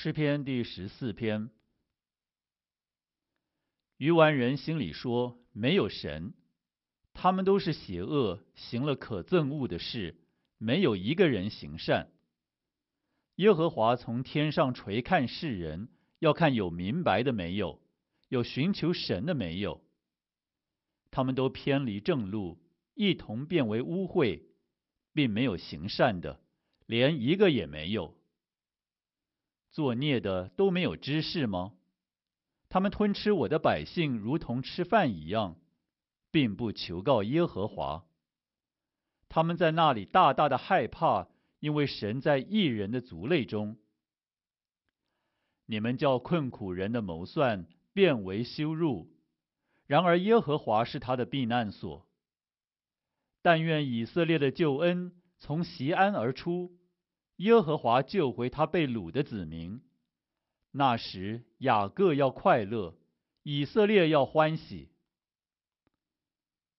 诗篇第14篇。愚顽人心里说，没有神，他们都是邪恶，行了可憎恶的事，没有一个人行善。耶和华从天上垂看世人，要看有明白的没有，有寻求神的没有。他们都偏离正路，一同变为污秽，并没有行善的，连一个也没有。作孽的都没有知识吗？他们吞吃我的百姓，如同吃饭一样，并不求告耶和华。他们在那里大大的害怕，因为神在义人的族类中。你们叫困苦人的谋算变为羞辱，然而耶和华是他的避难所。但愿以色列的救恩从锡安而出，耶和华救回他被掳的子民。那时雅各要快乐，以色列要欢喜。